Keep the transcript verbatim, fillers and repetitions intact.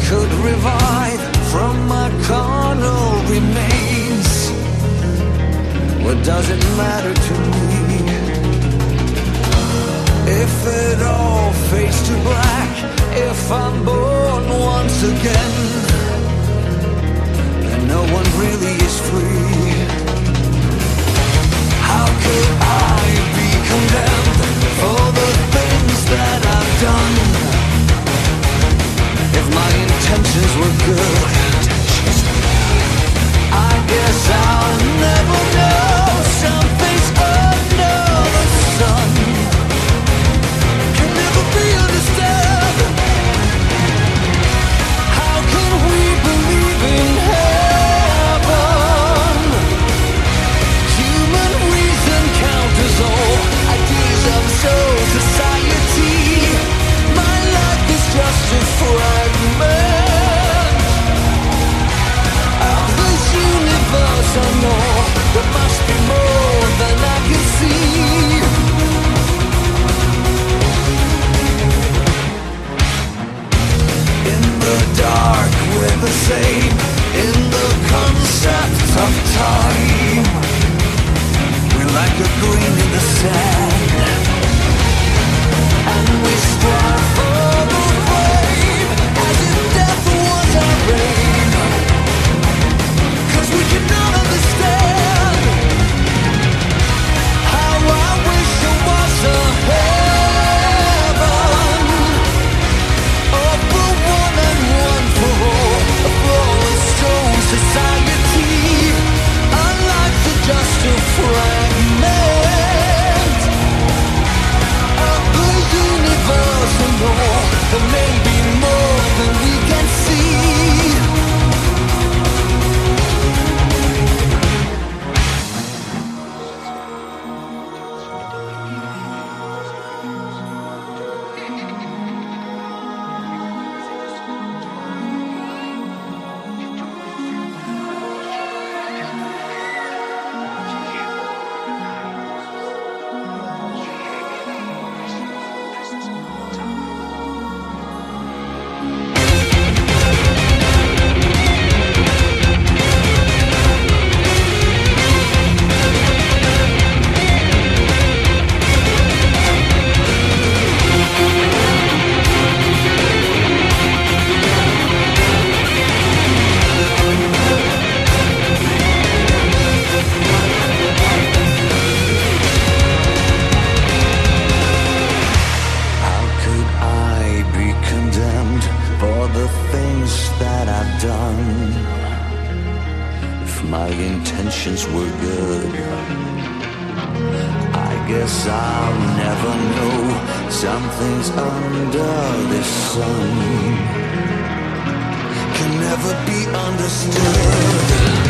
could revive from my carnal remains, what does it matter to me? If it all fades to black, if I'm born once again, then no one really is free. How could I be condemned for the things that I've done, if my intentions were good? I guess I'll never know something's under the sun can never be understood. How can we believe in heaven? Human reason counters all ideas of soul society. My life is just a fragment of this universe. I know there must be more than I can see. In the dark we're the same, in the concept of time. We're like a grain in the sand, and we strive for the flame as if death was our aim. Cause we cannot understand how I wish there was a heaven, oh, for one and one for all, a flawless stone society. Our lives are just a fragment of the universe, and all there may be more than we can see. My intentions were good. I guess I'll never know something's under this sun can never be understood.